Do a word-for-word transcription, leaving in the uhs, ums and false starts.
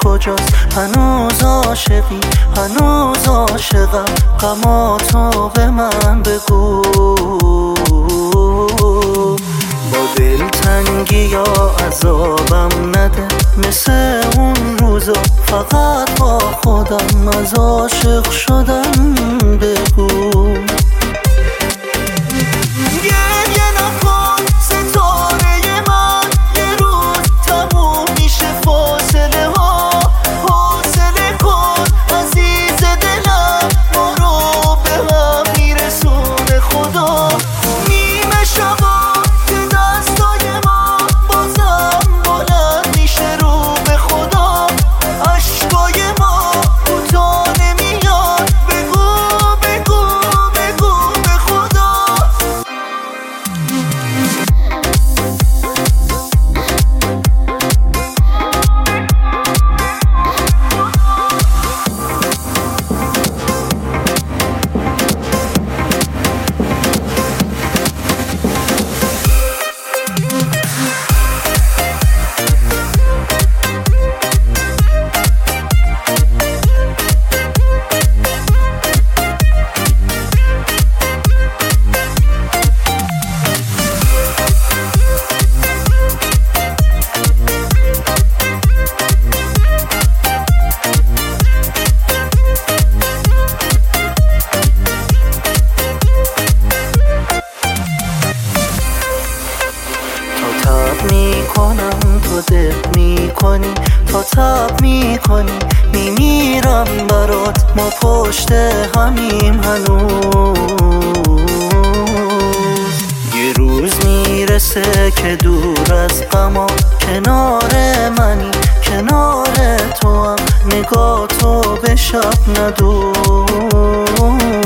کجاست؟ هنوز عاشقی، هنوز عاشقم، غماتو به من بگو. با دلتنگی یا عذابم نده، مثل اون روزا فقط با خودم از عاشق شدم بگو. میکنم تو دل میکنی، تا تب میکنی، میمیرم برات، ما پشت همیم هنوز. یه روز میرسه که دور از غما، کنار منی، کنار تو هم، نگاه تو به شب ندوز.